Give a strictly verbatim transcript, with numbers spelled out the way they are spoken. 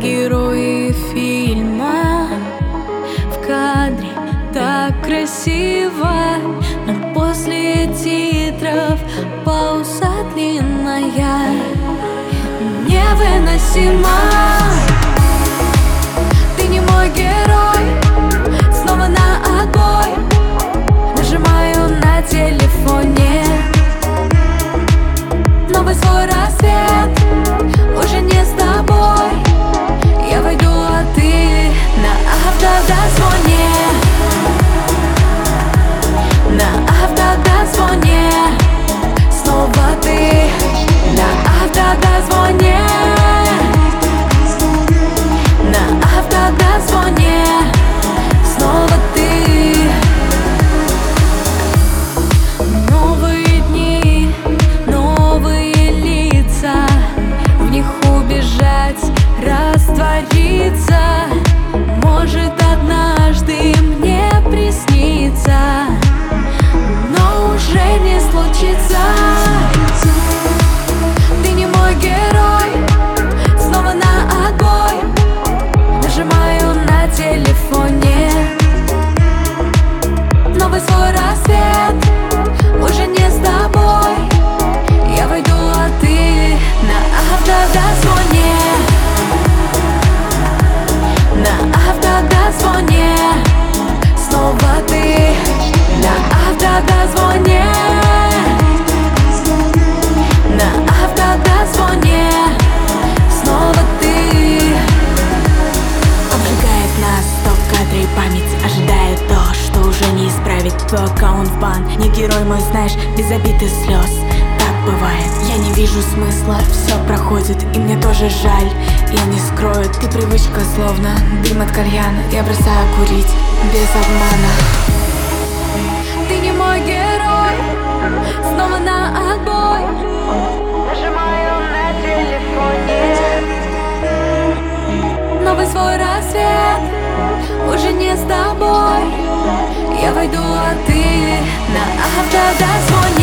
герои фильма. В кадре так красиво, но после титров пауза длинная, невыносимо. Ты не мой герой, снова на отбой. Нажимаю на телефоне новый свой рассвет, уже не с тобой. Я войду, а ты на автодозвоне. На автодозвоне. Снова ты на автодозвоне. На автодозвоне. Снова ты. Новые дни, новые лица, в них убежать, раствориться. Может, однажды мне приснится, но уже не случится. Ты не мой герой, снова на отбой. Нажимаю на телефоне новый свой рассвет, уже не с тобой. Я войду, а ты на автодозвоне. На автодозвоне. Снова ты на автодозвоне. На автодозвоне. Снова ты. Обжигает нас то в кадре память, ожидает то, что уже не исправить. Твой аккаунт в бан, не герой мой, знаешь, без обид и слез. Так бывает, я не вижу смысла, все проходит, и мне тоже жаль. Я не скрою, ты привычка, словно дым от кальяна. Я бросаю курить без обмана. Ты не мой герой, снова на отбой. Нажимаю на телефоне новый свой рассвет, уже не с тобой. Я войду, а ты на автодозвоне.